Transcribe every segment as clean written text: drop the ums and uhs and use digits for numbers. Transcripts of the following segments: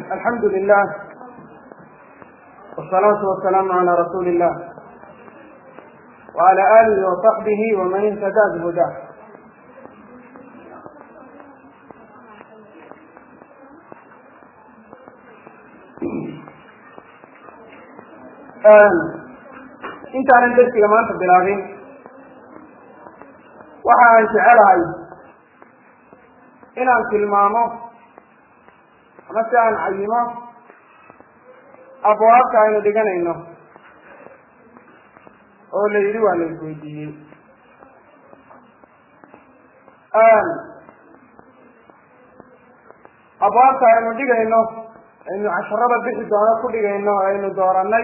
الحمد لله والصلاة والسلام على رسول الله وعلى آله وصحبه ومن اهتدى بهداه. intaanan darsiga maanta bilaabin waxaan jecelahay inaan tilmaamo ama si aan cayimo abwaabta aynu dhiganayno oo la yidhi waa la isweydiiyey. abwaabta aynu dhigayno aynu casharada bixi doono ku dhigayno aynu dooranay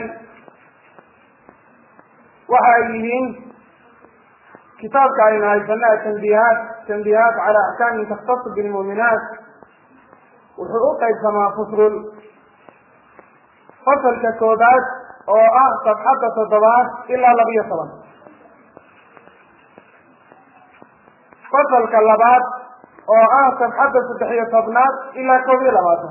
waxa ay yihiin kitaabka aynu haysana tanbiihaat cala axkaamin takhtasu bilmu'minaat. wuxuu u qaybsamaa fuslul. fasalka koobaad oo ah safxadda 7 ilaa 12. fasalka labaad oo ah safxadda 13 ilaa 21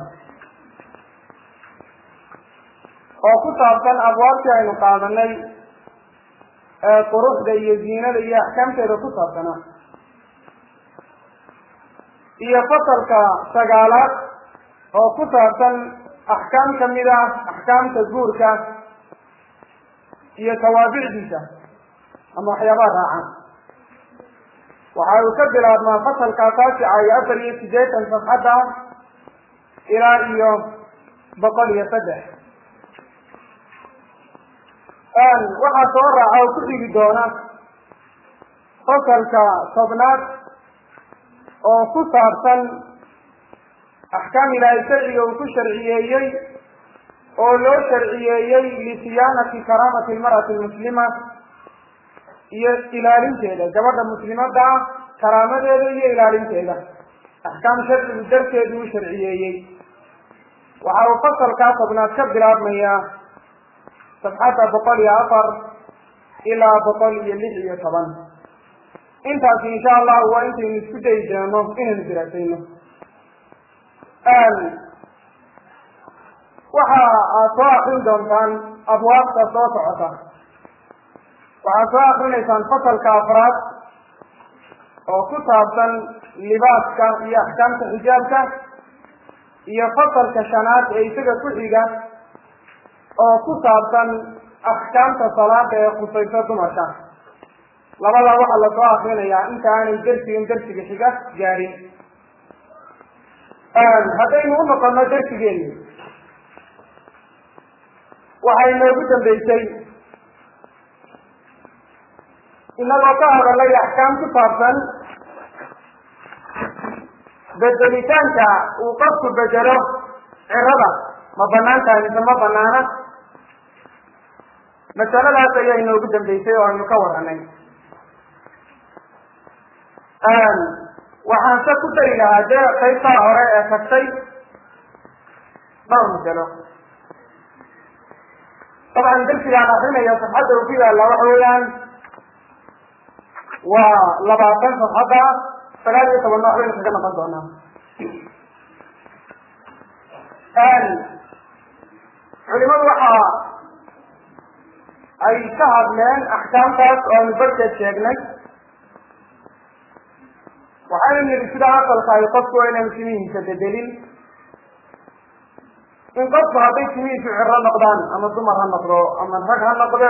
oo ku saabsan abwaabtii aynu qaadanay ee quruxda iyo ziinada iyo axkaamteeda ku saabsanaa. iyo fasalka 9 oo ku saabsan axkaam kamid ah axkaamta guurka iyo tawaabicdiisa ama waxyaabaha raacan. waxa uu ka bilaabmaa fasalka 9 iyo 84 safxadda ilaa iyo 103. waxaa soo raaca oo ku xigi doona fasalka 7 oo ku saabsan axkaam ilaahay sharciga uu ku sharciyeeyey oo loo sharciyeeyey lisiyaanati karaamati almar'ati almuslima iyo ilaalinteeda gabadha muslimadda ah karaamadeeda iyo ilaalinteeda. axkaam sharcigu darteedu u sharciyeeyey. waxa uu fasalkaa 7 ka bilaabmayaa safxadda 104 ilaa 116. intaasi insha allahu waa intaynu isku dayi doono inaynu diraasayno. waxa aad soo akrin doontaan abwaabta soo socota. waxaad soo akrinaysaan fasalka 4 oo ku saabsan libaaska iyo axkaamta xijaabka, iyo fasalka 5 ee isaga ku xiga oo ku saabsan axkaamta salaada ee khusaysa dumarka. labada waxaa la soo akrinayaa inta aanay darsiga xiga gaarin. haddaynu u noqono darsigeeni, waxay noogu dambeysay inagoo ka hadalay axkaam ku saabsan bedelitaanka uu qofku bedelo cirada ma banaan tahay mise ma banaana. masaladaas ayaa inoogu dambeysay oo aynu ka waranay. waxaan se ku dari lahaa dee qaybtaa hore ee tagtay dhowr masalo. dabcan darsigaan akrinaya safxadda uu ku yaalla waxa weeyaan waa 20 safxadda 19 waxbaynu kaga noqon doonaa. culimadu waxa ay ka hadleen axkaamtaas oo aynu barkeed sheegnay. waxaynu nidhi sida asalka ay qofku waa inaan timihiisa bedelin. in qofku hadday timihiisu ciro noqdaan ama dumar ha noqdo ama rag ha noqdo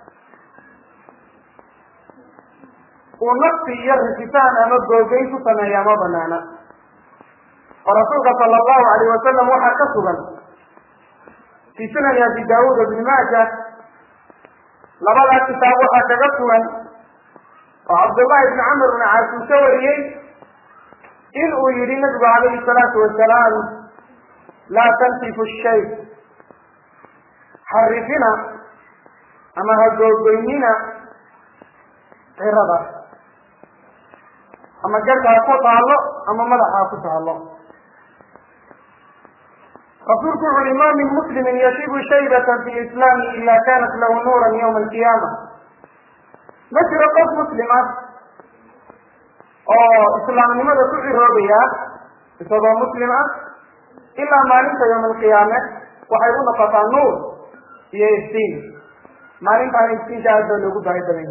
uu nafsi iyo risitaan ama googeyn ku sameeyaa ma banaana. oo rasuulka sala allahu alayh wasalam waxaa ka sugan fii sunani abi daawuud ibni maaja, labadaas kitaab waxaa kaga sugan oo cabdullahi ibni camr ibni caas uu ka wariyey in uu yihi nabigu calayhi salaatu wasalaam laa tantifu shay, harifina ama ha googoynina cirada, ama garka ha ku taalo ama madaxa ha ku taalo. rasuulku wuxu uhi ma min muslimin yasibu shaybatan fi lislaami ila kanat lahu nuuran yawma alqiyaama. ma jiro qof muslima oo islaamnimada ku ciroobaya isagoo muslim ah إلا ما ننسى يوم القيامة وحيكون قطع نور يستين ما ننسى يستين جاهزة لقود بعيدة منه.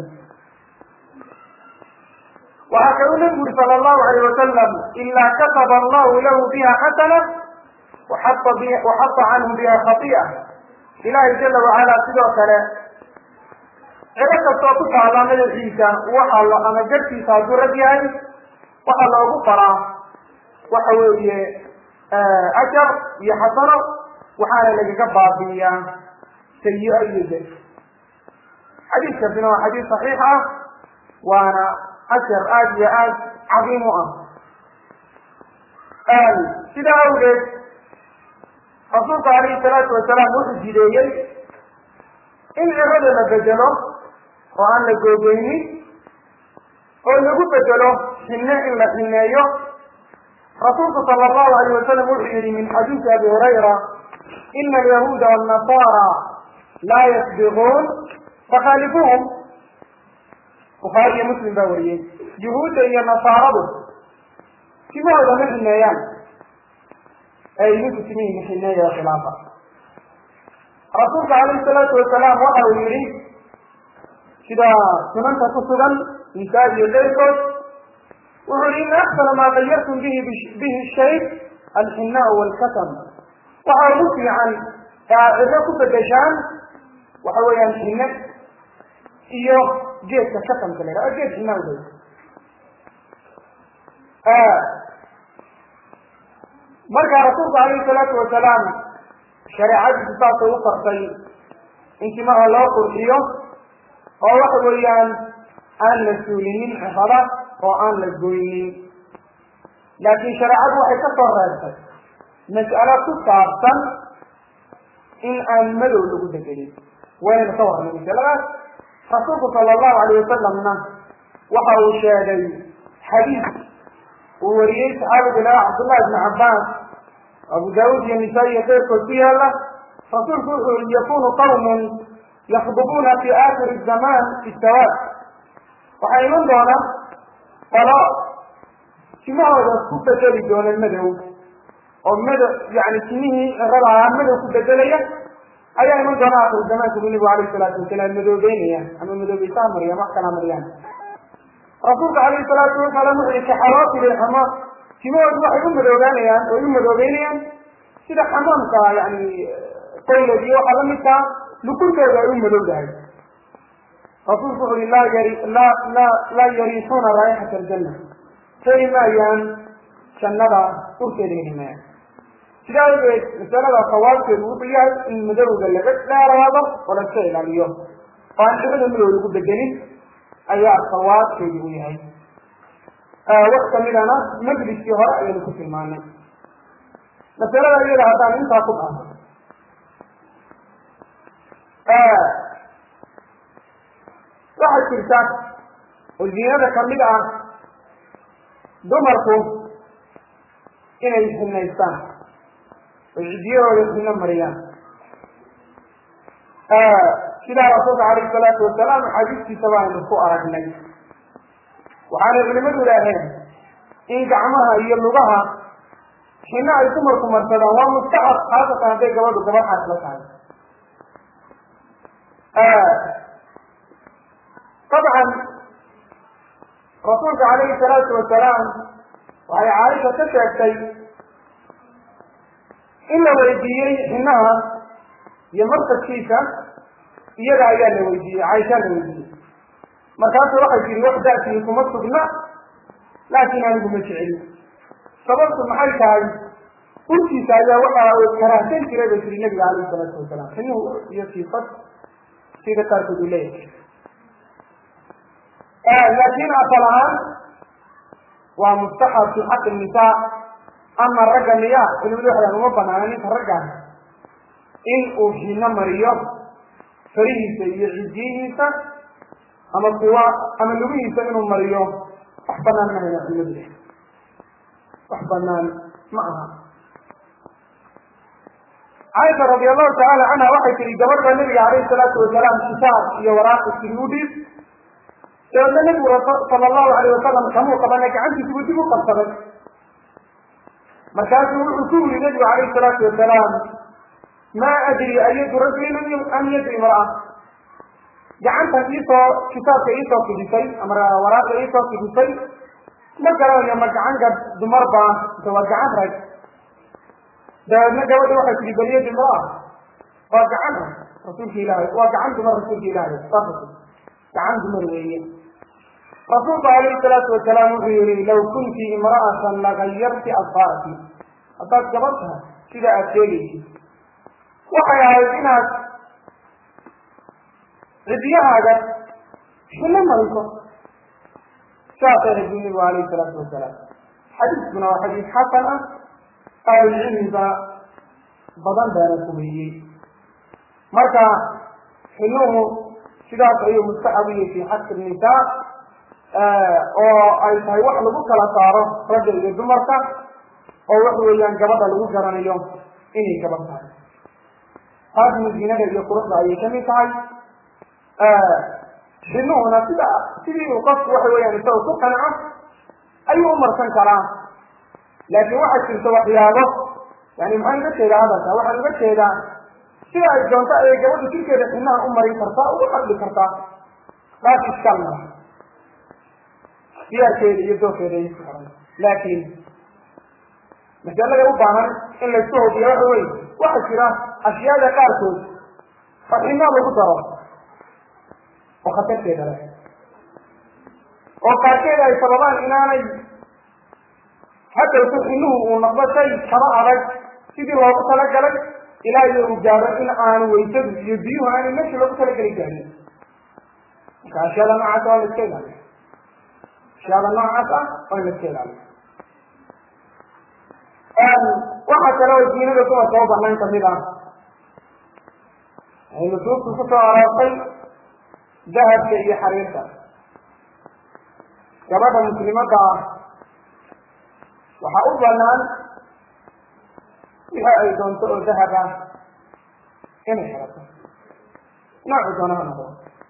وهكذا النبي صلى الله عليه وسلم إلا كتب الله له بها حسنة وحط عنه بها خطيئة. إلهي جل وعلا سيدوك له عدك الصوت على من العيسى وحال أنا جبتي صادر رجعي وحال أبو فرع وحوي أجر يحصر وحال لك قبع بيا سيئة يجب حديث كفنا حديث صحيحة وأنا أجر عظيمة سيدة أولاد رسولك عليه الصلاة والسلام وحجي إن الرجل بدله وأن لقوبيني ولقو بدله حناء إلا حنايا رسولك صلى الله عليه وسلم وحجي من حديث أبي هريرة إن اليهود والنصارى لا يصبغون فخالفوهم وخالي مسلم باوريين يهود هي النصارى كما هو من حنايا أي يسميه من حنايا خلافة رسولك عليه الصلاة والسلام وقعوا يريد كده سننت تصدا إنتاج يديكم وعلين أحسن ما غيرتم به الشيء الحناء والكتم وعرفوا عن إذاكم بدجان وحويا الحناء إياه جيت كتم كليرا جيت حناء ودي مركا رسولك عليه الصلاة والسلام شريعة بتاعته وقرتي إنك ما الله قرطيه أو واحد ويان أن للسولين حفظة أو أن للجوينين لكن شريعة واحد كفر رأسك مسألة تطابقا إن أنملوا لقود الجديد وين صور من الثلاث رسولك صلى الله عليه وسلم وقعوا شاهدين حديث ووريت عبد الله بن عباس أبو داود النسائي يقول فيها له رسول يكون قوم يخطبون في آخر الزمان في السواد وحينون دونا فلا كما هو كوبا جلي دون المدعو أو المدعو يعني كنيه غضا عن مدعو كوبا جلية أي من دونا آخر الزمان تقول النبي عليه الصلاة والسلام المدعو بيني أما المدعو بيسام مريم أحكنا مريم رسولك عليه الصلاة والسلام محيك حراسي للحمام كما يروح يمدوا بينيان ويمدوا بينيان كده حمامك يعني قيل دي وحلمك لكل كذا يمدوا بينيان رسول الله لا يريحون رائحة الجنة كيما يان شنبا تركينهما كده مثلا خواتي الوطية المدرو جلبت لا رابط ولا شيء على اليوم فأن ابن الملو يقول بالجنين أيها خواتي الوطية وقت مننا مجلس فيها أيضا كفر معنا مثلا إذا هذا من تأخذها واحد كرسات والزيادة كمدة دمركم إن يسهلنا إنسان والجدير ويسهلنا مريان كده رسول عليه الصلاة والسلام حديث في سواء الفقراء النبي وعلى العلماء الأهل إن جعمها هي اللغة حين يتمركم مرتبا ومستحق خاصة هذه جواب الجواب حاصلة عنه طبعا رسولك عليه الصلاة والسلام وهي عائشة تشعر شيء إلا ويديين إنها يمرت الشيشة يدعى إياه لويديين عائشة لويديين مركات واحد في الوحدة فيكم الصدمة لكن أنا بمشعل سببت المحل كاي قلت سايا وقع كراهتين كريبة في النبي عليه الصلاة والسلام إنه يصيفت في ذكرت إليه لكن أصلها ومستحب في حق النساء أما الرجل يا اللي بدو حدا مبنى أنا نترجع إن أوحينا مريم فريه سيعجيه أما القوى أما اللي سنهم مريم أحبنا منها في المدرسة أحبنا معها عائشة رضي الله تعالى عنها وحي في جواب النبي عليه الصلاة والسلام كتاب في وراء السيودي سيدنا النبي صلى الله عليه وسلم كمو قبلك عندي تبوتي مقصرة markaasuu wuxuu ku yidhi nabigu calayhi salaatu wasalaam maa adri ayadu rajulin am yadu imra'a gacantan iisoo kitaabka iisoo fidisay ama waraaqda iisoo fidisay ma garanayo ma gacan dumar baa mise waa gacan rag dabeedna gabadhi waxay tihi bal yadu imra'a waa gacan rag rasuulka ilaahay waa gacan dumar rasuulka ilaahay gacan dumar weeye rasuulku calayhi salaatu wasalaam wuxuu yihi law kunti imra'atan lagayarti adfaarki haddaad gabad tahay sida aad sheegaysid waxay ahayd inaad cidiyahaaga sunno mariso saasay rasuul nabigu calayhi salaatu wasalaam xadiiskuna waa xadiis xasan ah ahlulcilmiga badan baana kumeeyey marka xinuhu sidaas ayuu mustaxab u yahay fi xaqi nisaa oo ay tahay wax lagu kala saaro ragga iyo dumarka oo wax weeyaan gabadha lagu garanayo inay gabadh tahay taasna diinada iyo quruxda ayay kamid tahay xinuhuna sidii uu qofku waxa weeyaan isagoo ku qanco ayuu umarsan karaa laakiin waxay jirto waxyaabo yani maxaan uga jeedaa hadalka waxaan uga jeedaa sida ay doonto ayay gabadha jirkeeda xinaha u marin kartaa ugu qadli kartaa taas iskaal malaha diyaarkeeda iyo doorkeeda ay isku xiran laakiin masalada u baahan in laysku hubiyo waxa wey waxaa jira ashyaada qaarkood oo xinaa lagu daro oo khatarteeda leh oo qaarkeeda ay sababaan inaanay hadawtu xinuhu uu noqdo shay kaba adag sidii loogu talagalay ilaa iyo uu gaaro in aanu waysadu iyo biyuhu aanay meesha loogu talagelay gaarin marka ashyaada noocaas waa la iska ilaaliya ashyaada noocaas ah waa in la iska ilaaliya waxaa kale oo diinada dumarka u banaan kamid ah ay nusuustu ku soo aroortay dahabka iyo xariirta gabadha muslimadda ah waxaa u banaan wixii ay doonto oo dahab ah inay xirato noocu doonaha noqdo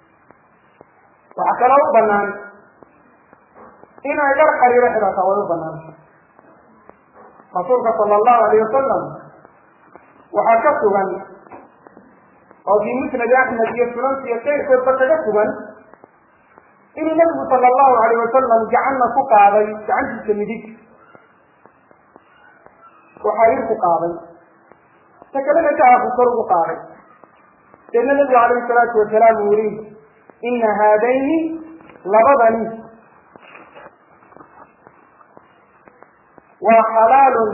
waxaa kaloo u banaan inay dhar xariiro xirata way u banaan rasuulka sala allahu alayh wasalam waxaa ka sugan oo fii musnadi axmed iyo sunanka iyo keyrkoodba kaga sugan inuu nabigu sala allahu alayh wasalam gacanna ku qaaday gacantiisa midig oo xariir ku qaaday ta kalena dahabku kor ugu qaaday deedna nabigu calayhi salaatu wasalaam uu yihi ina haadayni labadani waa xalaalun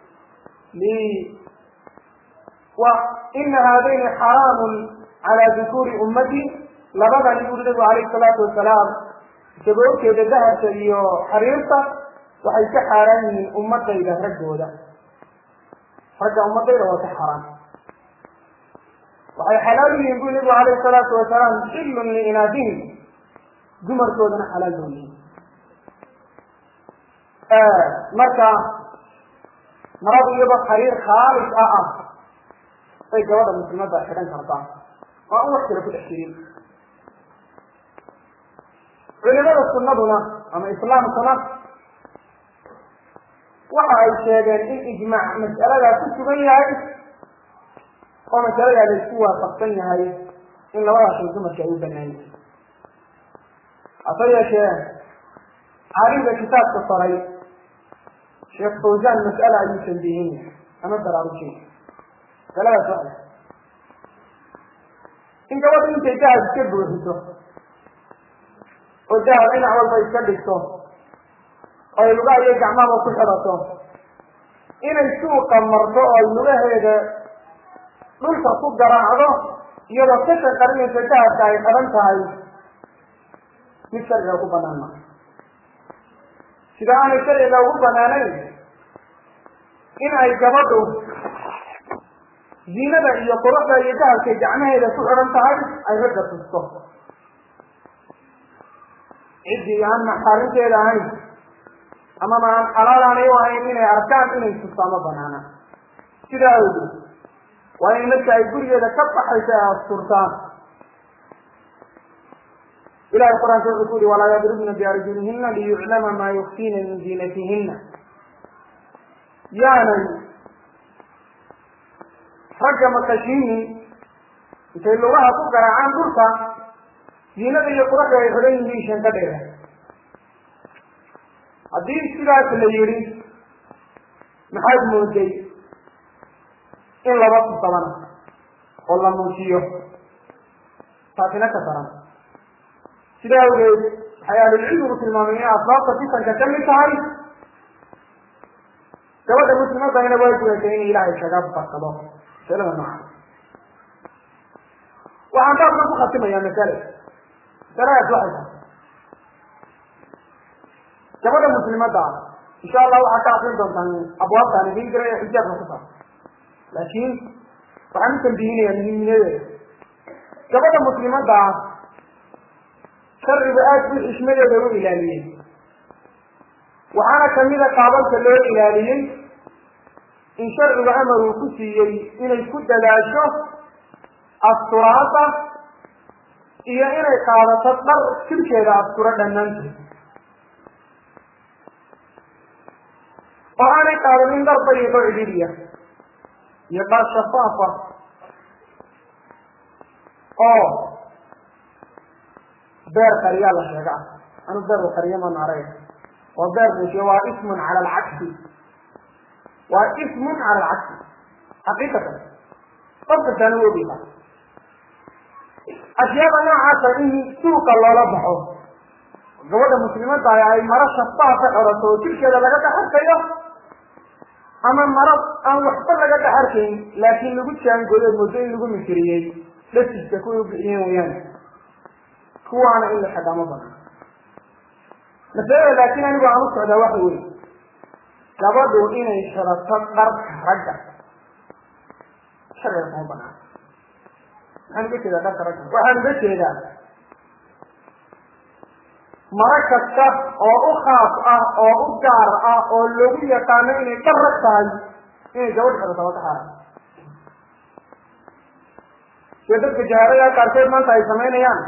ina haadayni xaraamun calaa dukuuri ummati labadani buri nabigu calayhi salaatu wasalaam isagoo orkeeda dahabka iyo xariirta waxay ka xaaraan yihiin ummadayda raggooda ragga ummadayda waa ka xaaraan waxay xalaal yihiin bui nabigu calayhi salaatu wasalaam xillun liinaadihim dumarkoodana xalaal loo yihin marka maradu iyadoo xariir khaalis ah ay gabadha muslimadda xidhan kartaa waa un wax kale ku dhex jirin culimada sunnaduna ama islaamkuna waxa ay sheegeen in ijmaac mas'aladaa ku sugan yahay oo masaladaa la isku waafaqsan yahay in labadaas shay dumarka ay u banaan yihin hase yeeshee caalimka kitaabka faray sheekh fawzan mas'ala ayuu tanbiihin ama baraarujin masaladaas waa in gabadhu intay dahab iska buuxiso oo dahab dhinac walba iska dhigto oo ay lugaha iyo gacmahaba ku xidhato inay suuqa marto oo ay lugaheeda dhulka ku garaacdo iyadoo ka shaqarinaysa dahabka ay xidhan tahay mid sharciga ku banaan maa sida aanay sharciga ugu banaanayn in ay gabadhu ziinada iyo quruxda iyo dahabkay gacmaheeda ku xidhan tahay ay ragga tusto ciddii aan maxaarinteeda ahayn ama ma aan xalaal aanay u ahayn inay arkaan inay tustaa ma banaana sidaa awgeed waa in marka ay gurigeeda ka baxaysa ay asturtaan ilahay qur-aanka wuxuu ku yihi walaa yadribna biarjulihina liyuclama maa yukfiina min ziinatihina يعني رجع مكشيني intay lugaha ku garaacaan dhulka diinada iyo quraxda ay xidhan yihiin shanka dheer haddii sidaas la yidhi maxaad mooday in laba kusabana oo la muujiyo taasina ka daran sidaa awgeed waxay ahlulcilmigu tilmaamay inay asbaabta fitanka ka mid tahay gabadha muslimadayna way gudatay in ilaahay kaga bakado masalada nooca waxaan taasna ku khatimayaa masaladaas waxay tahay gabadha muslimadda ah insha allah waxaa ka akrin doontaan abwaabtaan idin jira ee xijaabka ku saabsan laakiin waxaan u tambihinayaa muhiimnimadeeda gabadha muslimadda ah sharciga aad buu xishmadeeda u ilaaliyey waxaana kamida qaababka loo ilaaliyey in sharciga amar uu ku siiyey inay ku dadaasho asturaada iyo inay qaadato dhar jirkeeda asturo dhammaanteed oo aanay qaadanin dhar dariiqo cidhiidhiya iyo dhar shafaafa oo beer qariyaa la sheega ah anu beer qariya ma naarey waa beer muujiya waa ismun cala alcagsi waa ismun cala alcagsi xaqiiqatan qofka taana wogeysa ashyaada noocaasa in suuqa loola baxo gabadha muslimadda ay maro shafaafa xirato oo jirkeeda laga dhex arkayo ama maro aan waxba laga dhex arkayn laakiin lagu jaangooyo moodo in lagu mikiriyey dhasiska kuway u bixiyeen wayaan kuwaana in la xidhaa ma badan masalada laakiin anigu aan u socdaa waxa weye gabadhu inay xirato dharka ragga sharciga kuma banaan waxaan uga jeedaa dharka ragga waxaan uga jeedaa maro kasta oo u khaas ah oo u gaar ah oo lagu yaqaano inay dhar rag tahay inay gabadh xirato waa ka xaaran sida dadka jahaarada qaarkood maanta ay samaynayaan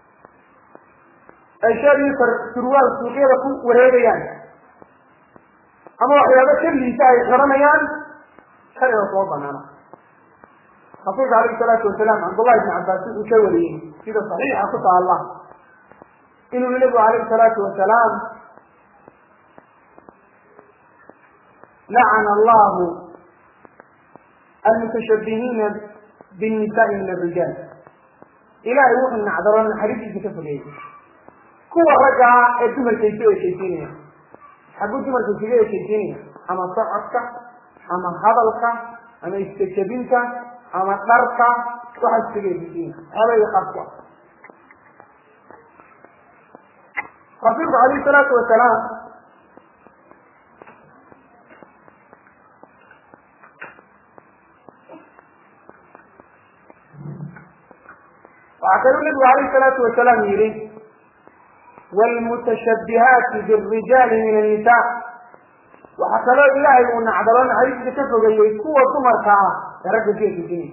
ay shaadii surwaal suuqyada ku wareegayaan ama waxyaaba keliisa ay xiranayaan sharciga kuma banaana rasuulka alayhi salaatu wasalaam cabdullahi ibn cabbaas wuxuu ka wariyey sida saxiixa ku taala inuu nabigu alayhi salaatu wasalaam lacana allahu almutashabbihiina binnisaai min alrijaal ilaahay wuxuu nacdaro naxariistiisa ka fogeeyey kuwa ragga ee dumarkaysa ekeysiinaya xagguu dumarka isaga ekeysiinaya ama socodka ama hadalka ama istajabinta ama dharka waxaa isaga ekeysiinaya xoolaya qaasku ah rasuulku alayhi salaatu wasalaam waxaa kaluu nabigu alayhi salaatu wasalaam yihi والمتشبهات بالرجال من النساء وحكى إلهي أن عدلان عيد كفر يكوى ثمر ساعة يرجع فيه في الدين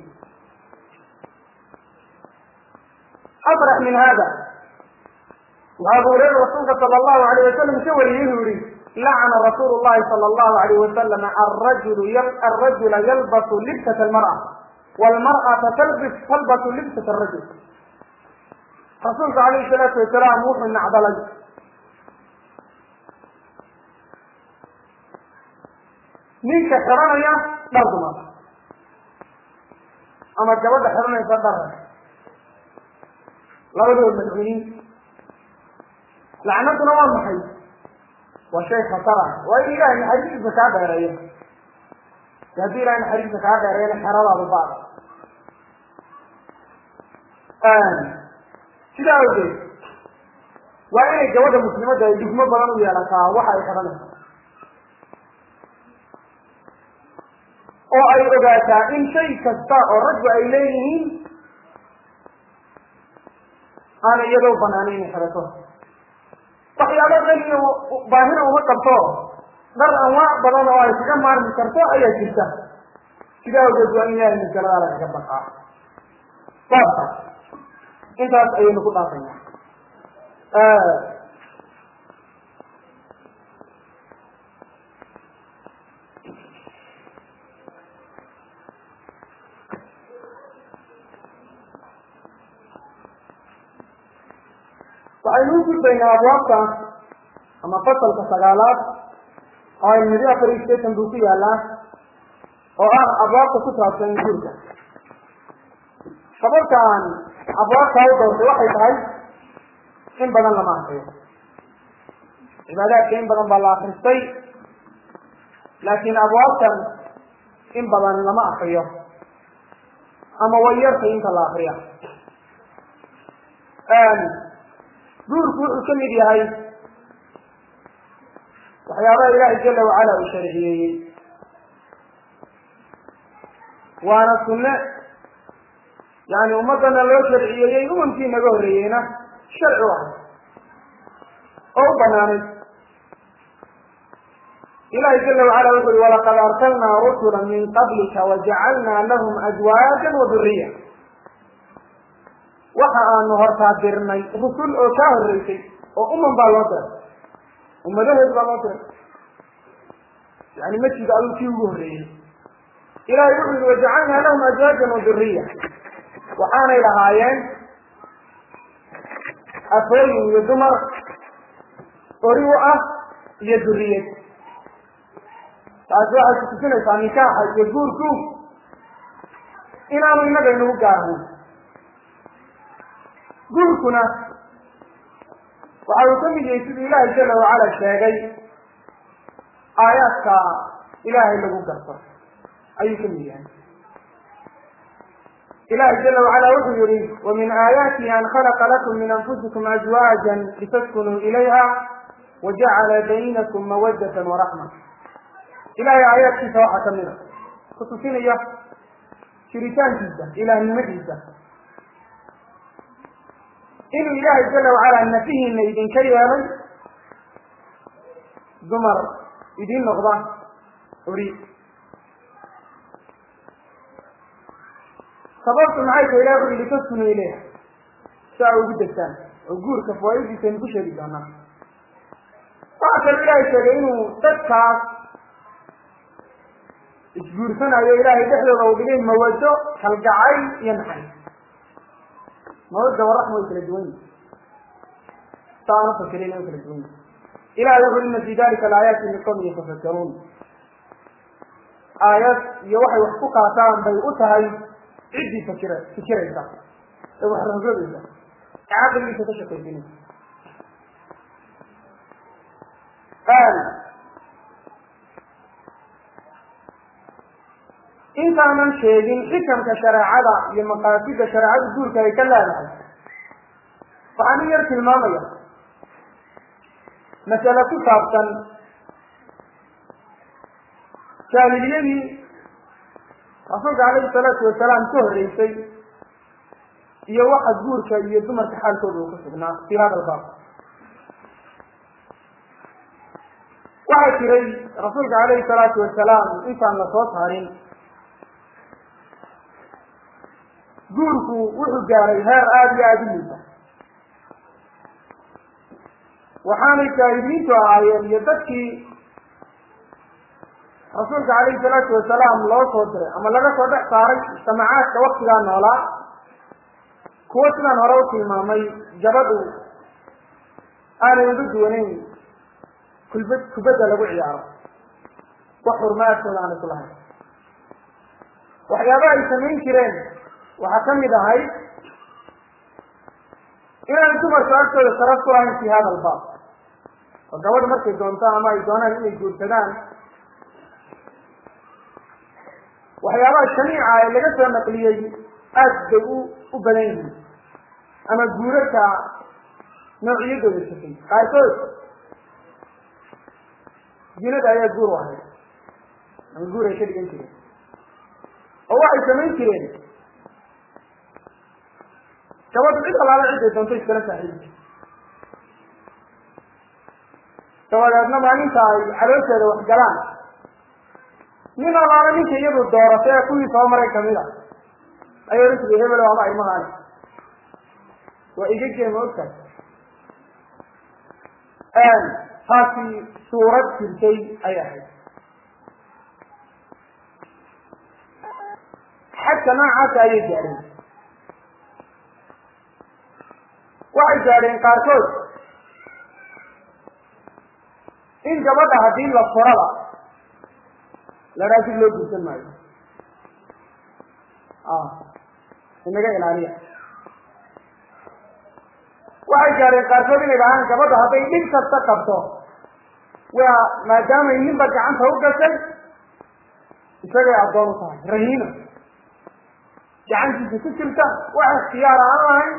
أبرح من هذا وأبو هريرة رسولك صلى الله عليه وسلم سوى يهوري لعن رسول الله صلى الله عليه وسلم الرجل يلبس لبسة المرأة والمرأة تلبس لبسة الرجل rasuulka calayhi salaatu wasalaam wuxuu nacdalay ninka xiranaya dhar dumar ama gabadha xiranaysa dhar labadood madcuuniin lacnaduna waa maxay waa shay khatar ah waa in ilahay naxariistiisa kaa dheereeyo haddii ilahay naxariistiisa kaa dheereeyana xeradaadu baada sidaa awgeed waa inay gabadha muslimadda ay dugmo badan u yeelataa waxa ay xiranaysa oo ay ogaataa in shay kasta oo raggu ay leeyihiin aana iyadoo banaana inay xirato waxyaabo qaniya baahina uma qabto dhar anwaac badan oo ay kaga maarmi karto ayaa jirta sidaa awgeed waa in ilaahay masalada lagaga baqaa baabka intaas ayaynu ku dhaafayna وعينوك بين أبوابك أما فصل كسجالات أو المدينة فريسة صندوقية الله أبوابك كترة سنجورك خبرت عن أبوابك هذا واحد هاي إن بدن لما أخيه عبادات إن بدن بالله خرستي لكن أبوابك إن بدن لما أخيه أما ويرت إنك الله أخيه دور كم يدي هاي وحيابا إلهي جل وعلا وشرعيه وانا السنة يعني أمتنا لو شرعيه ومن نقهرينا شرع واحد أو بناني إلهي جل وعلا يقول ولقد أرسلنا رسلا من قبلك وجعلنا لهم أزواجا وذرية waxa aanu hortaadirnay rusul oo ka horeysay oo baa loo diray ummadaheed baa loo diray yani masjid ayu kii ugu horeeyay ilaahay wuxuu wajacalna lahum azwaajan wa dhurriya waxaanay lahaayeen afooyin iyo dumar ori u ah iyo dhurriyad taas waxay kutusinaysaa nikaaxa iyo guurku inaanu inaga inagu gaarno guurkuna waxa uu ka mid yahay sidii ilaahay jalla wacala sheegay aayaadka ilaahay lagu garto ayuu ka mid yahay ilaahay jalla wacala wuxuu yidhi wamin aayaatihi an khalaqa lakum min anfusikum azwaajan litaskunuu ilayha wajacala baynakum mawaddatan waraxma ilaahay aayaadkiisa waxaa ka mid a kutusinaya jiritaankiisa ilaahnimadiisa إنه إلهي جل وعلا نفيه إن إذن كريما زمر إذن نغضى أريد صبرت معيك إلهي لتسكنوا إليها ساعة وجد الثاني وقول كفوائد سنكوش يريد عنها فأكل إلهي شرعينه تدفع إسجور سنة يا إلهي تحلل وقلين موجه كالقعي ينحي مودة والرحمة يتلجون تعرف فكرين يتلجون إلى يقول إن في ذلك الآيات لقوم يتفكرون آيات يوحي وحقوقها تعالى بيئتها عدي فكرة إذا يوحي الرجل إذا عادل لي تتشكل فيني قال إنت من شيء حكم كشرعة لمقاصد شرعة الدول كيكلا لها فأنا يرسل المامية مسألة صابتا كان اليدي رسولك عليه الصلاة والسلام كهريسي يوحد دور كي يدمر تحال كله وكسبنا في هذا الباب وحكري رسولك عليه الصلاة والسلام إنسان لصوت هارين guurku wuxuu gaaray heer aad iyo aad u liita waxaanay shaahidiintu ahaayeen iyo dadkii rasuulka calayhi salaatu wasalaam loo soo diray ama laga soo dhex saaray mujtamacaadka waktigaa noolaa kuwo sidaan hore u tilmaamay gabadhu aanay uga duwanayn kubadda lagu ciyaaro wax xurmaadkooda aanay ku lahayn waxyaabaha ay samayn jireen waxaa ka mid ahay inaan dumarku agtooda sharaf ku lahayn fi hada albaab oo gabadha markay doonto ama ay doonaan inay guursadaan waxyaabaha shaniica ee laga soo naqliyey aad bay u badan yihiin ama guurarka noociyadooda shakay qaarkood zinada ayaa guur u ahayd ama guur ay ka dhigan jireen oo waxay samayn jireen gabadhu cid allaala ciday doonto iskala saaxiibi dabadeedna maalinta ay caloosheeda wax galaan nin allaala ninka iyadu dooratay ee kuwii soo maray kamid a ayay ohan jiray hebel ama ilmahaani waa iga geema ogtahay taasi suurad jirtay ay ahayd xagka noocaasa ayay gaadhay waxay gaadheen qaarkood in gabadha haddii la furaba la raasig loo guursan maayo inaga ilaaliya waxay gaadheen qaarkood inay dhahaan gabadha hadday dhib kasta qabto waa maadaamay ninba gacanta u gashay isagay addoon u tahay rahiina gacantiisa ku jirta wax ikhtiyaar aan lahayn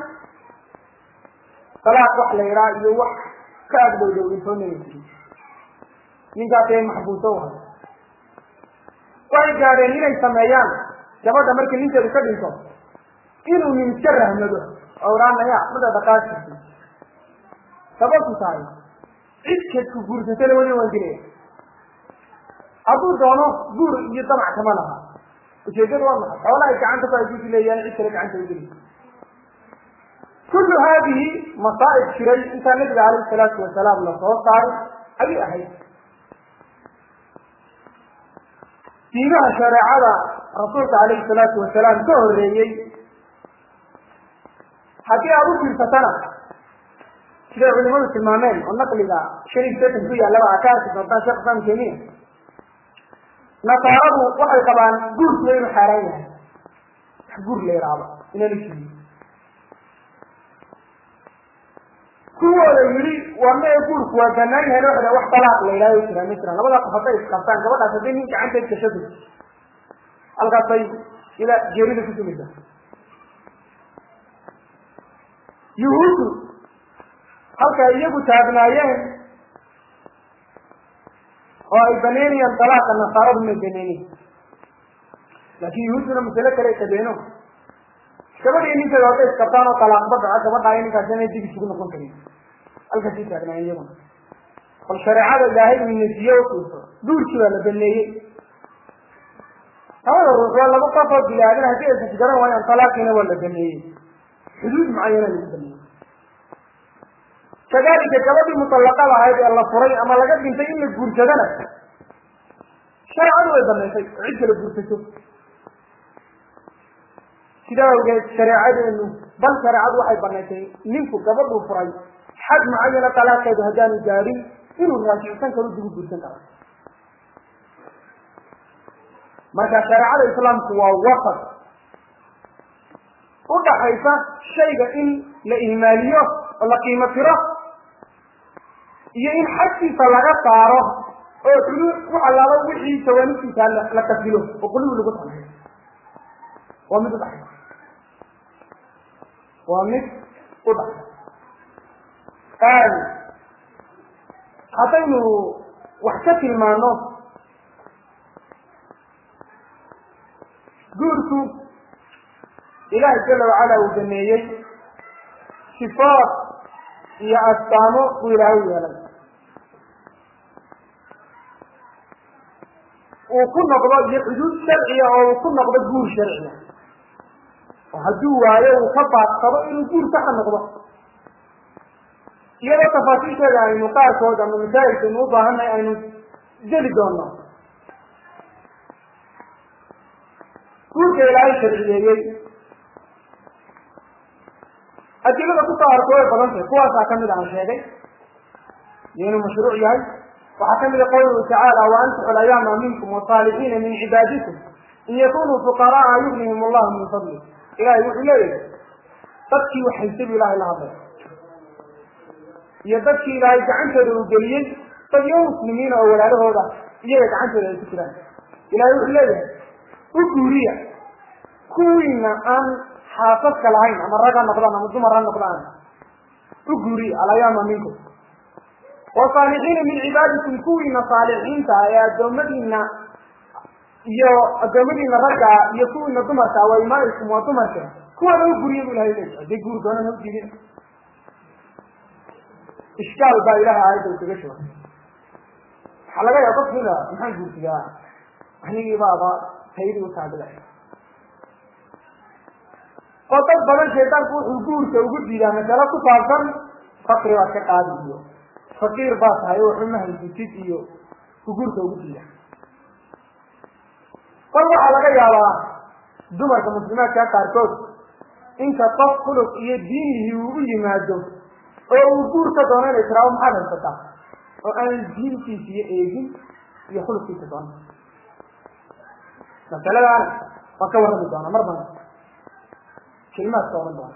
talaaq wax la yidhaha iyo wax ka agdhowdhow intoonaya jiri ninkaas ay maxbuuso u hay waxay gaadheen inay sameeyaan gabadha markii ninkeedu ka dhinto inuu nin iska rahmado oo odhaanaya mada dhaqaashisi sababtu tahay cidkeedku guursatana weli waan dilaya hadduu doono guur iyo damac kama laha ujeedadu waa maxay xoolahay gacanta ku ay gusi leeyaan cid kale gacanta u geli kullu haadihi masaa'ib jiray intaa nabiga calayhi salaatu wasalaam la soo saaray ayay ahayd diinaha shareecada rasuulka calayhi salaatu wasalaam ka horreeyey haddii aad u fiirsatana siday culimadu tilmaameen oo naqliga sharif setan ku yaallaba aa ka arki doontaan sheekh islam temiya nasaaradu waxay qabaan guurkuwa inuu xaaraan yahay wax guur la yidhaahdo inaan jirin kuwooda yidhi waa mee guurku waa banaan yahay waxda wax talaaq la yidhahdo jiraan ma jiraan labada qof hadday isqabtaan gabadhaas hadday nin gacanteed gashadu halkaasay ila geerida ku sugaysa yuhuuddu halka iyagu taagnaayeen oo ay baneynayaan talaaqa nasaaradu may baneynin laakiin yuhuudduna masale kale tabeeno gabadhii ninkeeda hadday isqabtaan oo talaaqba dhaco gabadha ay ninkaas inay dib isugu noqon karin halkaasay taagnaayeen iyaguna bal shareecada ilaahay uu nasiye u fiirso duurkii waa la baneeyey labada ruux waa laba qof oo bilaadin haddii aysan garan waayaan talaaqiina waa la baneeyey xuduud mucayana lagu baneeyey kadalika gabadhii mutallaqada ahayd ee la furay ama laga dhintay in la guursadana shareecadu way banaysay oo cid kala guursato sidaa awgeed shareecadeenu bal shareecadu waxay banaysay ninku gabadhuu furay xad mucayana talaaqeedu haddaanu gaadhin inuu raajicsan karo dib u guursan karo marka shareecada islaamku waa wasat u dhaxaysa shayga in la ihmaaliyo oo la qiimo tiro iyo in xagkiisa laga saaro oo xuduud wax allaaba wixii jawaanibtiisa la kasilo oo qulubi lagu sameeyo waa mid u dhaxaysa waa mid u dhaxaysa haddaynu wax ka tilmaano guurku ilaahay jala wacala uu baneeyey sifaat iyo astaamo buu ilaahay u yeelay uu ku noqdo iyo xuduud sharciya oo uu ku noqdo guur sharciya oo hadduu waayo uu ka baadsado inuu guur saxa noqdo iyadoo tafaasiisheeda aynu qaarkood ama masaa'ilkaynu u baahanay aynu jeli doono guurka ilaahay sharciyeeyey adilada ku soo arko way badan tahay kuwaasaa kamid aan sheegay iyo inuu mashruuc yahay waxaa kamid a qawluhu tacaala waantixu layaama minkum wasaalixiina min cibaadikum in yakunuu fuqaraaa yugnihim allahu min fadli ilahay wuxuu leeyahay dadkii waxhaysay bu ilahay la hadlay iyo dadkii ilaahay gacantooda uu geliyey dad iyo muslimiina oo walaalahooda iyaga gacantooda ay ku jiraan ilahay wuxuu leeyahay u guuriya kuwiina aan xaasaska lahayn ama rag ha noqdaan ama dumar ha noqdaan u guuriya alayaama minkum wasaalixiina min cibaadikum kuwiina saalixiinta ee addoommadiina iyo addoommadiina ragga iyo kuwiina dumarka waa imaaikum waa dumarka kuwaana u guriya bu ilahay leeyahay hadday guuri doonaan ha udiidin ishkaal baa ilahay aayadda u kaga shogay waxaa laga yaaba qofku ina maxaan guursigaa anigii baaba taydii u taagila oo dad badan shaydaanku wuxuu guurka ugu diidaa masalo ku saabsan fakri baad ka qaadi iyo faqiir baa tahay oo waxuma haysatid iyo ku guurka ugu diida bal waxaa laga yaabaa dumarka muslimaadka qaarkood inta qof khuluq iyo diinihi uu yimaado oo uu guurka doonay tiraw maxaa haysta oo aan diintiisa iyo eegin iyo khuluqiisa doonay masaladan waa ka warrami doona mar badan kalimaad soo doona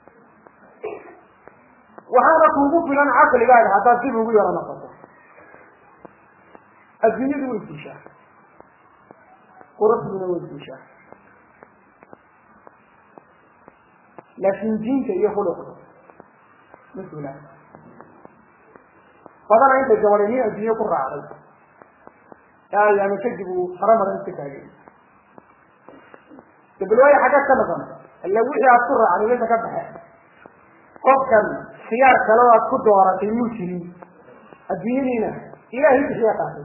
waxaana kuugu filan caqligaaga haddaad dib ugu yaro noqoto adduunyadu way dishaa quruxduna way dishaa laakiin diinta iyo khuluqda mas-uula badana inta gabadhaniin adduunye ku raacday ayaama kadib uu haramaran iska taagay dabalwaayo xagga ka noqon illa wixii aad ku raacday meesha ka baxe qofkan khiyaar kale aad ku dooratay muu jirin adduunyadiina ilaahay bixiya qaatay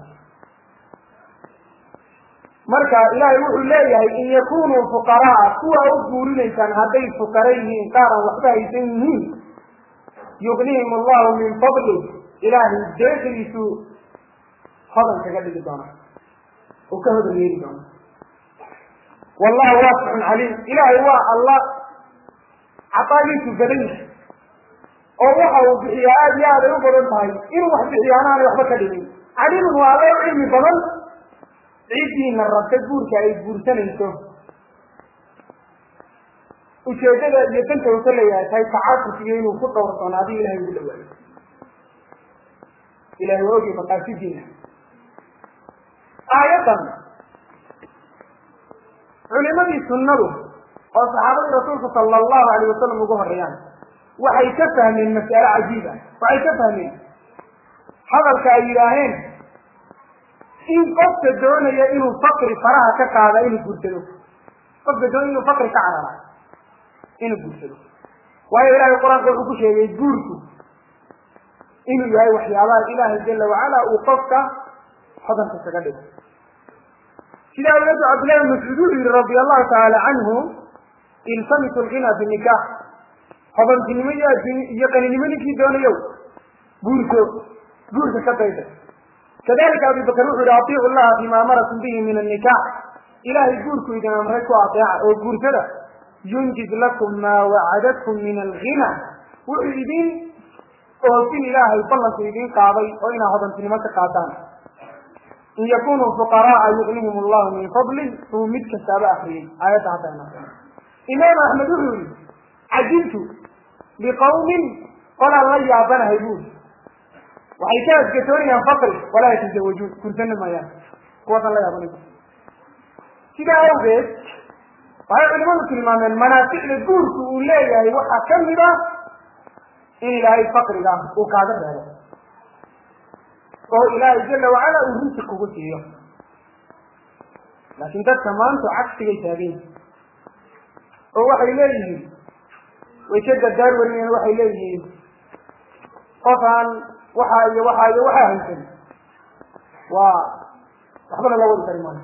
marka ilaahay wuxuu leeyahay in yakunuu fuqaraa kuwa u guurinaysaan hadday fuqara yihiin qaaran waxba haysan yihiin yugnihim allahu min fadli ilaahay deeqiisu hodan kaga dhigi doona oo ka hodan yeeli doona wallahu waasicun caliim ilaahay waa allah caqaagiisu badan yahay oo waxa uu bixiyaa aad iyo aad ay u badan tahay inuu wax bixiyaana aanay waxba ka dhigin caliimun waa alla u cilmi badan ciiddiina rabta guurka ay guursanayso ujeedada iyo danta uu ka leeyahay tahay tacaafus iyo inuu ku dhowrsoono adiga ilahay ugu dhawaayo ilahay waa ogi maqaasidiina aayadan culimadii sunnadu oo saxaabadii rasuulku sala allahu alayh wasalam ugu horeeyaan waxay ka fahmeen mas'alo cajiib ah waxay ka fahmeen hadalka ay yidhaaheen in qofka doonaya inuu fakri faraha ka qaada inuu guursado qofka doonaya inuu fakri ka carara inuu guursado waayo ilaahay qur-aanka wuxuu ku sheegay guurku inuu yahay waxyaabaha ilaahay jala wacala uu qofka hodanka kaga dhigo sidaa awgeed cabdillahi ibn mascuud uu yihi radia allahu tacaala canhu iltamisu alghina binikaax hodantinimo iyo qaninimo ninkii doonayow guurka ka dayda kadalika abi bakr wuxuu yihi atiicu llaha bima amarakum bihi min annikaax ilahay guurku idin amray ku ateeca oo guursada yunjiz lakum maa wacadadkum min alghina wuxuu idin oofin ilaahay ballanku idin qaaday oo inaa hodantinimo ka qaataan in yakunuu fuqaraaa yugnihim allahu min fadlin uu mid kastaaba akriyey aayadda hadda ina imaam axmed wuxuu yihi cajibtu biqawmin qolaan la yaabanahay buuri waxay ka asgatoonayaan fakri walaa yatazawajuun guursana maayaan kuwaasaan la yaabanay sidaa awgeed waxay culimadu tilmaameen manaaficda guurku uu leeyahay waxaa kamid ah in ilaahay fakriga uu kaaga reebo oo ilaahay jala wacala uu rinsi kugu siiyo laakiin dadka maanta cagsigay taageen oo waxay leeyihiin way ka dardaar warineen waxay leeyihiin qofaan waxaa iyo waxaa iyo waxaa haysan waa waxbana la wadi kari maayo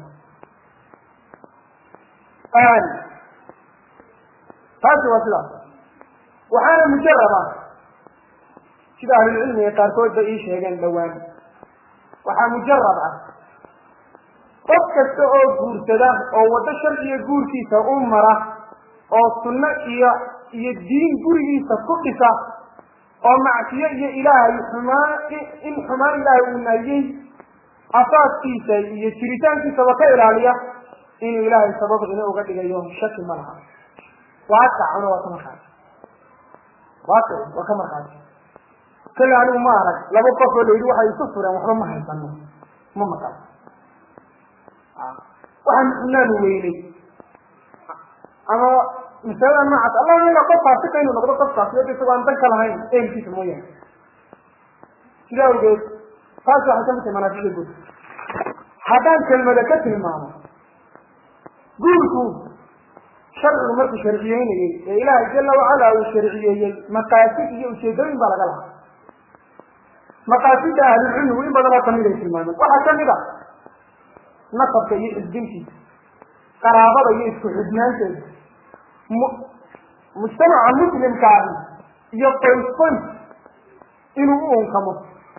taasi waa sidaas waxaana mujaraba sida ahlulcilmiga qaarkood ba ii sheegeen dhowaan waxaa mujarab ah qof kasta oo guursada oo waddo sharciga guurkiisa u mara oo sunno iyo diin gurigiisa ku dhisa oo macsiyo iyo ilaahay in xumaan ilaahay uu naayey asaaskiisa iyo jiritaankiisaba ka ilaaliya inuu ilaahay sababdina uga dhigayo shaki ma laha waaqacuna waa ka markaati waaqic waa ka markaati kale anigu ma arag laba qof oo layidhi waxay isu fureen waxba ma haysano ma maqal waxaan xunaanu weynay ama masalada noocaas allah ila qof faasika inuu noqdo qof faasiyo isagoo aan dan ka lahayn ehelkiisa mooyaane sidaa awgeed taas waxay kamid tahay manaaficda guud haddaan kelmada ka tilmaamo guurku sharcigu markuu sharciyeynayey ee ilaahay jala wacala uu sharciyeeyey maqaasid iyo ujeedooyin baa laga lahaa maqaasida ahlulcilmigu in badan oo kamid ay tilmaameen waxaa kamid a nasabka iyo xisbintiisa qaraabada iyo isku xidhnaanteeda mujtamaca muslimkaahi iyo qoys inuu u unkamo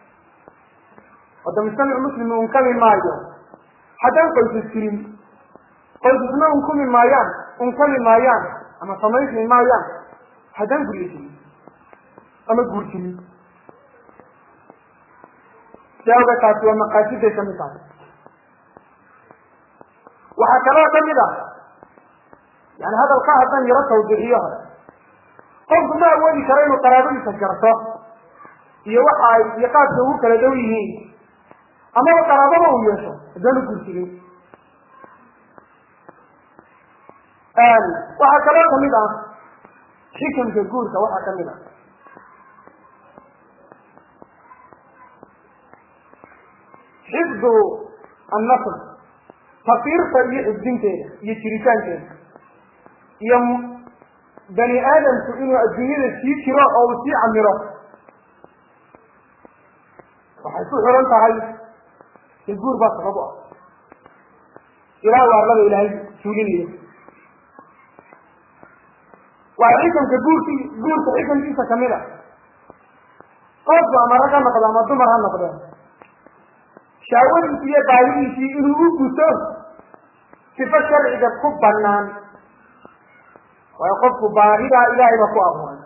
wada mujtamac muslim unkami maayo haddaan qoysas jirin qoysasna unkami maayaan ama samaysmi maayaan haddaan guriyeysin ama guurtinin jawaabka taasi waa maqaasiday ka mid tahay waxaa kaloo ka mid ah yani hadalka haddaan yaro tawdiixiyo hore qofku ma awoodi karo inuu qaraabadiisa garto iyo waxa ay iyo qaabka ugu kala dhow yihiin amaba qaraabada uu yeesho haddaan u guurtinin waxaa kaloo ka mid ah xikamka guurka waxaa ka mid ah xifdu annasl tafiirta iyo xifdinteeda iyo jiritaankeeda iyo bani aadamku inuu adduunyada sii jiro oo uu sii camiro waxay ku xiran tahay in guur baa sabab u ah ilaa waarlada ilaahay suulinayo waa xikamka guurka xikamkiisa kamid a qofku ama rag ha noqdo ama dumar ha noqdeen shaawadiisi iyo baahidiisii inuu u guto sifo sharciga ku banaan waayo qofku baahidaa ilaahayba ku abuuray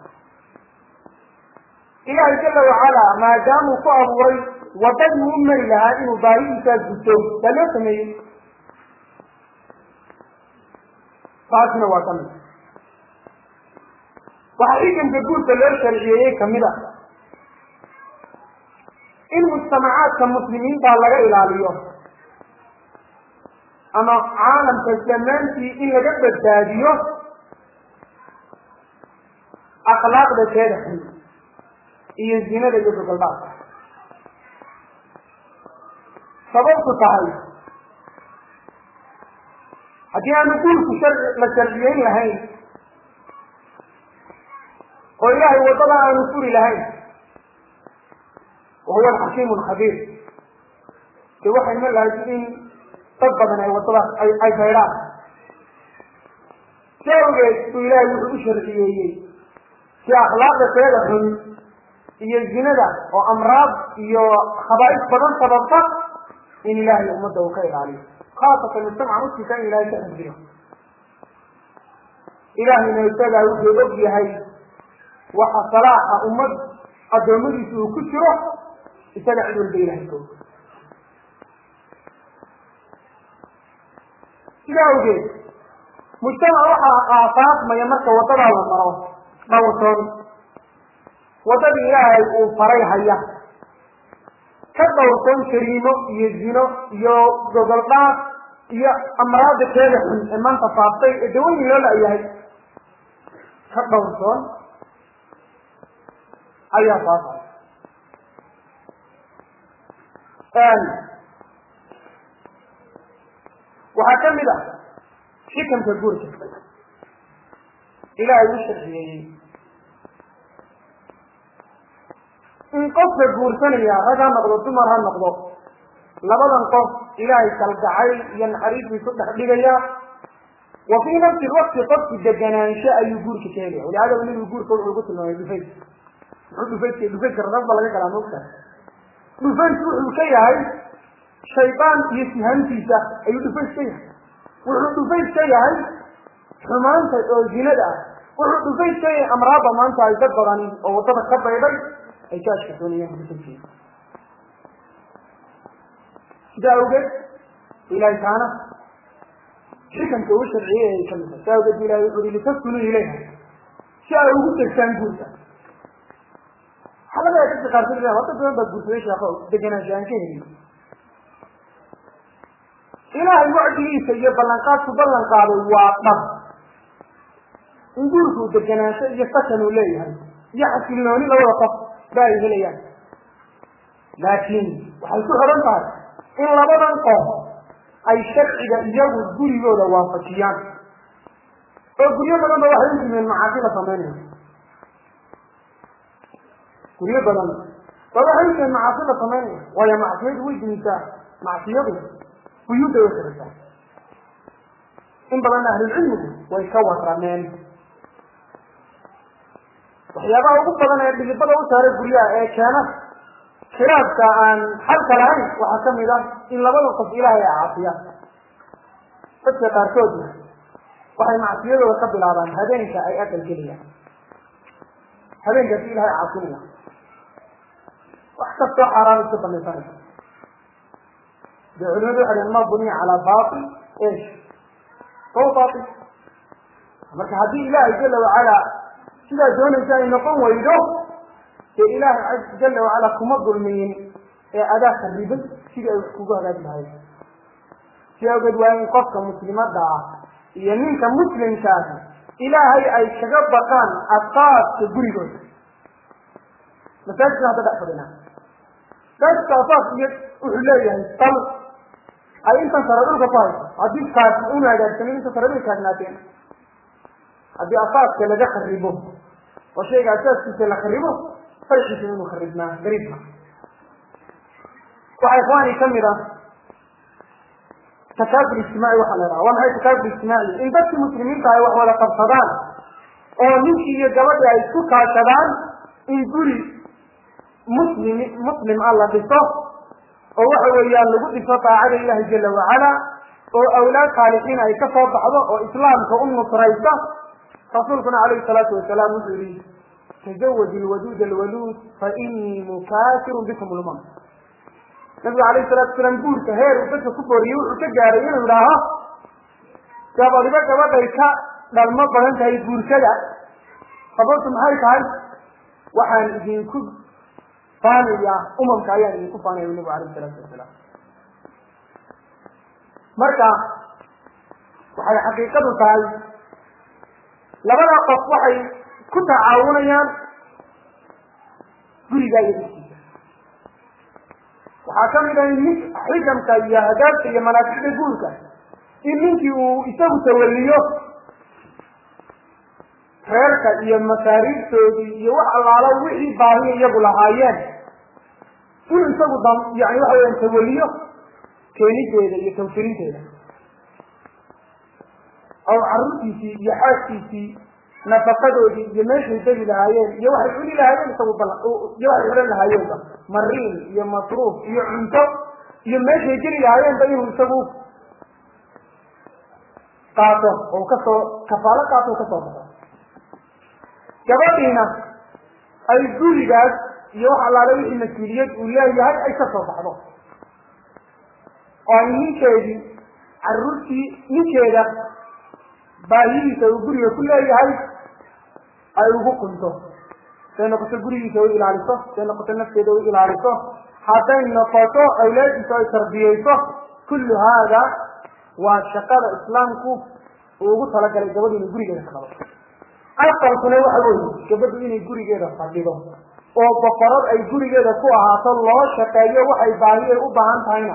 ilaahay jala wacala maadaamuu ku abuuray wadadii u mari lahaa inuu baahidiisaas guto baa loo sameeyey taasina waa kamid waxaa xikamka guurka loo sharciyeeyey kamid a in mujtamacaadka muslimiinta laga ilaaliyo ama caalamka dhammaantii in laga badbaadiyo akhlaaqda teeda xun iyo zinada iyo gogoldhaafka sababtu tahay haddii aanu guurku la sharciyeyn lahayn oo ilaahay waddada aanu furi lahayn wahuwa alxakiim alkhabiir de waxay ma lahayd in dad badan ay waddadaas ay faydhaan si awgeed buu ilaahay wuxuu u sharciyeeyey si akhlaaqda teeda xun iyo zinada oo amraad iyo khabaa'is badan sababta in ilaahay ummadda uu ka ilaaliyo khaasatan mujtamaca muslimka in ilahay ka xifdiyo ilaahayna isagaa wuxuu og yahay waxa salaaxa ummad addoommadiisa uu ku jiro isaga cid walba ilahay ka og sida awgeed mujtamac waxaa aasaasmaya marka waddadaa la maro dhowrsoon waddadii ilaahay uu faray haya ka dhowrsoon jariimo iyo zino iyo gogoldhaaf iyo amraada teeda xun ee maanta faaftay ee dawooyin loo la-yahay ka dhowrsoon ayaa faafay waxaa ka mid ah xikamka guurka ilaahay u sharciyeeyey in qofka guursanaya rag ha noqdo dumar ha noqdo labadan qof ilaahay kalgacay iyo naxariistii ku dhex dhigaya wa fii nafsi lwaqti qofki deganaansho ayuu guurka ka helaya walihaada nabigu guurka wuxuu ku tilmaamay dhufays muxuu dhufayska rag ba laga galaa moogta dhufaysku wuxuu ka yahay shaydaan iyo sihantiisa ayuu dhufays ka yahay wuxuu dhufays ka yahay xumaanta oo zinada ah wuxuu dhufays ka yahay amraada maanta ay dad badan oo waddada ka baydhay ay ka ashkasoonayaan dhufayskeeda sida awgeed ilahay taana xikamka uu sharciyey ay kamid tahay sida awgeed ilahay wuxu ui litaskunuu ilayha si ay ugu degtaan guurka waxaa laga yaa dadka qaarkood ila wadda badan baad guursaday sheeko deganaansho aan ka helin ilaahay wacdigiisa iyo ballanqaadku ballan qaaday waa dhab in guurku deganaansho iyo sakan uu leeyahay iyo xasilnooni labada qof ba ay helayaan laakiin waxay ku xiran tahay in labadan qof ay sharciga iyagu gurigooda waafajiyaan oo guryo badan ba waxay u yimeen macaasi la sameynaya guryo badan ba waxay u yimeen macaasi la sameynaya waayo macsiyadu way dimisaa macsiyadu buyuudda way xirisaa in badan ahlulcilmigu way ka warameen waxyaabaha ugu badan ee dhibibada u saaray guryaha ee keena khilaafka aan xalka lahayn waxaa kamid ah in labada qof ilaahay caasiya dadka qaarkoodna waxay macsiyadooda ka bilaabaan habeenka ay aqal geliyaan habeenka si ilaahay caasiya wax kastoo xaaraan iska banaysanaysa culimadu waxay ma buniya calaa baatil eesh oo baatil marka haddii ilaahay jalla wacala sidaa doonaysa ay noqon weydo ee ilaahay jalla wacala kuma dulmiyin ee adaa kharibay sidii ay kugu hagaagi lahayd si awgeed waa in qofka muslimadda ah iyo ninka muslimkaah ilaahay ay kaga baqaan asaaska gurigooda masaajidka hadda dhex fadhinaa dadka asaaskiya wuxuu leeyahay sal ay intan sare dhulka ku hayso haddii kaasi una hagaagsanin inta sare bay taagnaateen haddii asaaska laga kharibo oo shayga asaaskiisa la kharibo farxiisa inuu kharibnaa gariibka waxaa ikhwaani kamid ah takaaful ijtimaaci waxaa la yidhaha waa maxay takaaful ijtimaaci in dadkii muslimiinta ay wax wada qabsadaan oo ninkii iyo gabadhii ay isku kaashadaan in guri muslim ah la dhiso oo waxa weeyaan lagu dhiso daacada ilaahi jalla wacala oo awlaad saalixiin ay ka soo baxdo oo islaamka u nusraysa rasuulkuna calayhi salaatu wasalaam wuxuu yihi tazawaj alwaduud alwaluud fa inii mukaasirun bikum lumam nabigu calayhi salaatu wasalaam guurka heer uu dadka ku booriyey wuxuu ka gaaray inuu idhaaho gabadhiba gabadhay ka dhalmo badan tahay guurkada sababtu maxay tahay waxaan idinku faanaya umamka ayaan idinku faanaya nabigu calayhi salaatu wasalaam marka waxay xaqiiqadu tahay labada qof waxay ku tacaawunayaan guriga iyo dadkiisa waxaa kamid ah in xikamka iyo hadaabka iyo manaasicda guurka in ninkii uu isagu tawaliyo reerka iyo masaariiftoodii iyo wax allaalo wixii baahiya iyagu lahaayeen inuu isagu yani waxa weyan tawaliyo keenideeda iyo tawfirinteeda oo carruurtiisii iyo xaaskiisii nafaqadoodii iyo meeshay degi lahaayeen iyo waxay cuni lahaayeen isagu iyo waxay xiran lahaayeenba mariin iyo masruuf iyo cunto iyo meeshay geli lahaayeenba inuu isagu qaato oo kasoo kafaalo qaato oo kasoo baxo gabadhiina ay gurigaas iyo wax allaale wixii mas-uuliyad uu leeyahay ay kasoo baxdo oo ay ninkeedii carruurtii ninkeeda baahidiisa uu guriga ku leeyahay ay ugu qunto haday noqoto gurigiisa u ilaaliso haday noqoto nafteeda u ilaaliso hadday noqoto awlaadiisa ay tarbiyeyso kullu haada waa shaqada islaamku uu ugu talagalay gabadhu inay gurigeeda ka dhalo asalkuna waxa weeye gabadhu inay gurigeeda fadhido oo boqorad ay gurigeeda ku ahaato loo shaqeeyo waxay baahi ay u baahan tahayna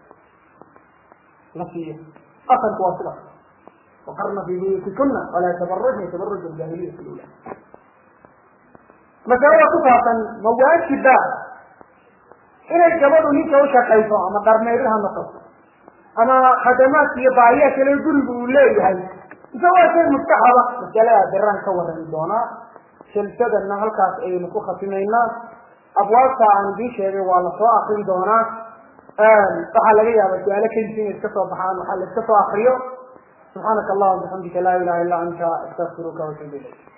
la siiyo asalku waa sidaas وقرن في بيوتكن ولا تبرجن تبرج الجاهلية الأولى مسألة خصوصا مواجهة إلى الجبل نيكا وشقيفا أما قرنيرها نقص أما خدمات يباعية كلا يقول بولي هاي سواء كان مستحبة مسألة دران كورا دونا سلسلة النهل كاس أي نكوخة فينا أبوابها عن دي شيء وعلى سواء أخرين دونا فحال لغيها مسألة كنتين اتكسوا بحان وحال اتكسوا أخريو سبحانك اللهم وبحمدك لا إله إلا أنت أستغفرك وأتوب إليك